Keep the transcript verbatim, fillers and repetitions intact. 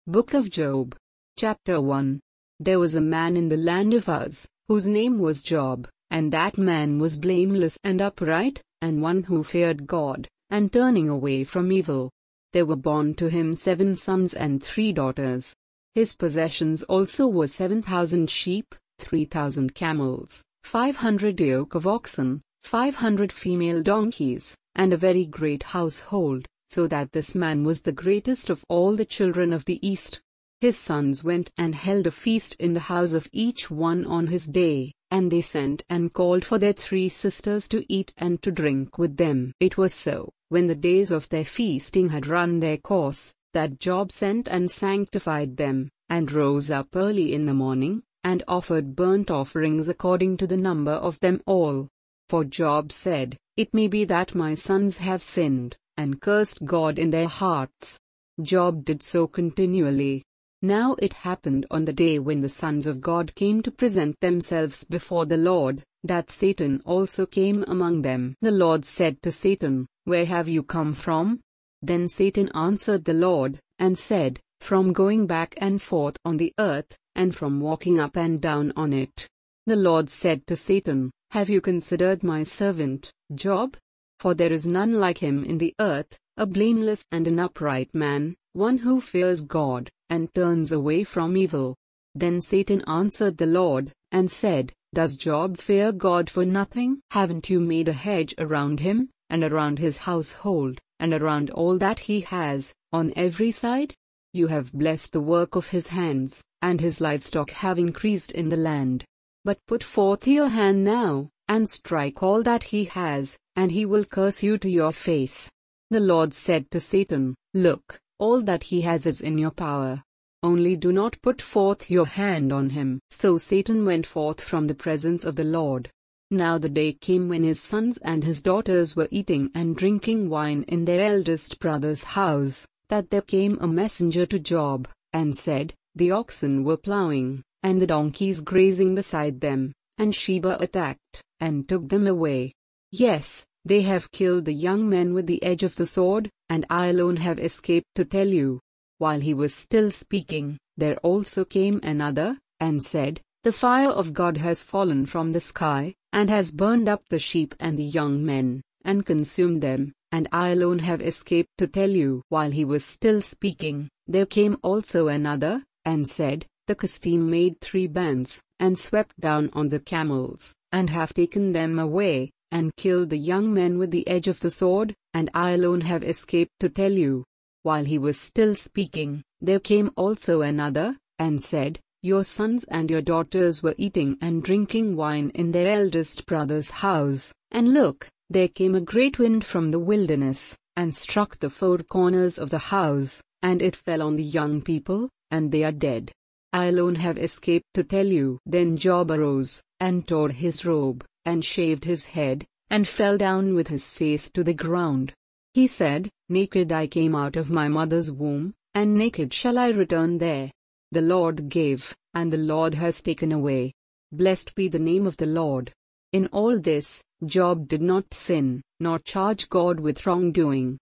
Book of Job. Chapter one. There was a man in the land of Uz, whose name was Job, and that man was blameless and upright, and one who feared God, and turning away from evil. There were born to him seven sons and three daughters. His possessions also were seven thousand sheep, three thousand camels, five hundred yoke of oxen, five hundred female donkeys, and a very great household, so that this man was the greatest of all the children of the East. His sons went and held a feast in the house of each one on his day, and they sent and called for their three sisters to eat and to drink with them. It was so, when the days of their feasting had run their course, that Job sent and sanctified them, and rose up early in the morning, and offered burnt offerings according to the number of them all. For Job said, "It may be that my sons have sinned, and cursed God in their hearts." Job did so continually. Now it happened on the day when the sons of God came to present themselves before the Lord, that Satan also came among them. The Lord said to Satan, "Where have you come from?" Then Satan answered the Lord, and said, "From going back and forth on the earth, and from walking up and down on it." The Lord said to Satan, "Have you considered my servant, Job? For there is none like him in the earth, a blameless and an upright man, one who fears God, and turns away from evil." Then Satan answered the Lord, and said, "Does Job fear God for nothing? Haven't you made a hedge around him, and around his household, and around all that he has, on every side? You have blessed the work of his hands, and his livestock have increased in the land. But put forth your hand now, and strike all that he has, and he will curse you to your face." The Lord said to Satan, "Look, all that he has is in your power. Only do not put forth your hand on him." So Satan went forth from the presence of the Lord. Now the day came when his sons and his daughters were eating and drinking wine in their eldest brother's house, that there came a messenger to Job, and said, "The oxen were plowing, and the donkeys grazing beside them, and Sheba attacked, and took them away. Yes, they have killed the young men with the edge of the sword, and I alone have escaped to tell you." While he was still speaking, there also came another, and said, "The fire of God has fallen from the sky, and has burned up the sheep and the young men, and consumed them, and I alone have escaped to tell you." While he was still speaking, there came also another, and said, "The Casdim made three bands, and swept down on the camels, and have taken them away, and killed the young men with the edge of the sword, and I alone have escaped to tell you." While he was still speaking, there came also another, and said, "Your sons and your daughters were eating and drinking wine in their eldest brother's house, and look, there came a great wind from the wilderness, and struck the four corners of the house, and it fell on the young people, and they are dead. I alone have escaped to tell you." Then Job arose, and tore his robe, and shaved his head, and fell down with his face to the ground. He said, "Naked I came out of my mother's womb, and naked shall I return there. The Lord gave, and the Lord has taken away. Blessed be the name of the Lord." In all this, Job did not sin, nor charge God with wrongdoing.